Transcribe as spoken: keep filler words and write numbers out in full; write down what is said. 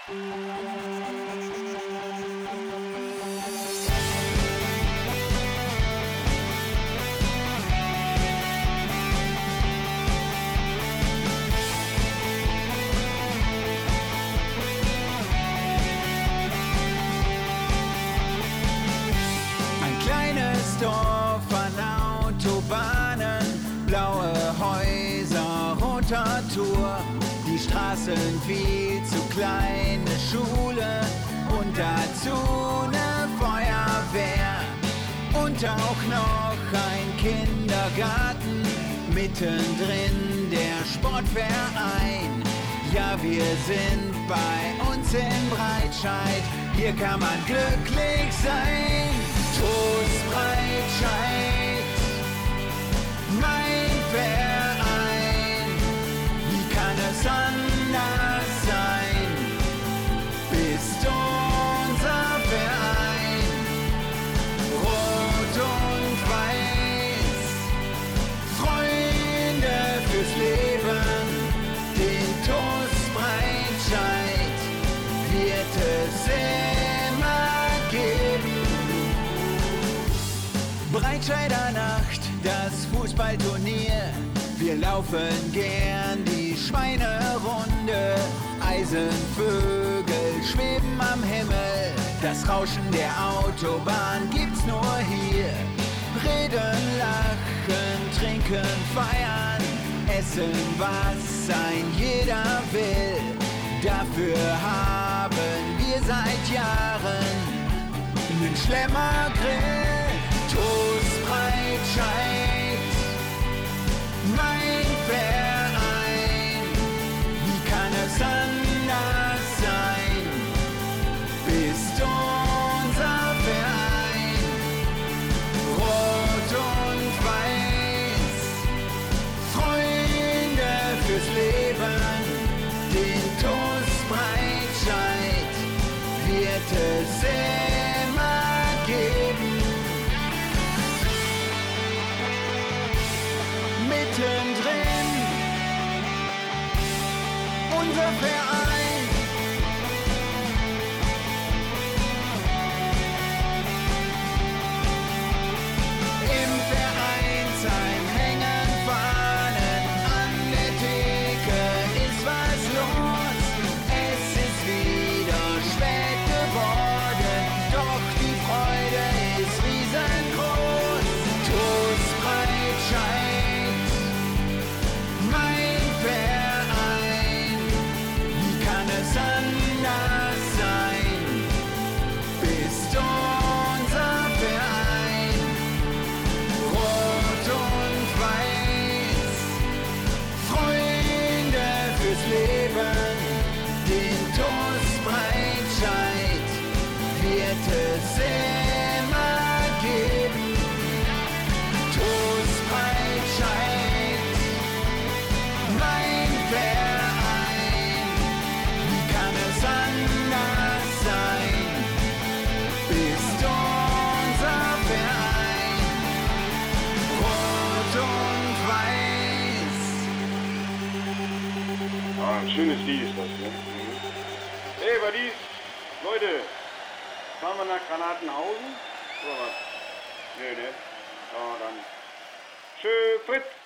Ein kleines Dorf an Autobahnen, blaue Häuser, roter Tour. Die Straßen viel zu kleine Schule und dazu ne Feuerwehr. Und auch noch ein Kindergarten, mittendrin der Sportverein. Ja, wir sind bei uns in Breitscheid, hier kann man glücklich sein. Trost Breitscheid, mein Verein, wie kann es anders sein? Bist unser Verein, rot und weiß, Freunde fürs Leben, den TuS Breitscheid wird es immer geben. Breitscheider Nacht, das Fußballturnier. Wir laufen gern die Schweinerunde. Eisenvögel schweben am Himmel. Das Rauschen der Autobahn gibt's nur hier. Reden, lachen, trinken, feiern. Essen, was ein jeder will. Dafür haben wir seit Jahren nen Schlemmergrill. TuS Breitscheid, mein Verein, wie kann es anders sein? Bist unser Verein, rot und weiß, Freunde fürs Leben, den TuS Breitscheid wird es immer geben. Mittendrin, unser Verein. Im Vereinsheim hängen Fahnen, an der Theke ist was los. Es ist wieder spät geworden, doch die Freude ist riesengroß. TuS Breitscheid, mein Verein, wie kann es anders sein? Bist unser Verein, rot und weiß, Freunde fürs Leben, den TuS Breitscheid wird es immer geben. TuS Breitscheid, mein Verein, wie kann es anders sein? Bist unser Verein, rot und weiß. Ah, ein schönes Lied ist das, ne? Mhm. Hey, Buddies, Leute, fahren wir nach Granatenhausen? Oder was? Nö, ne? Ja, dann. Tschö, Fritz!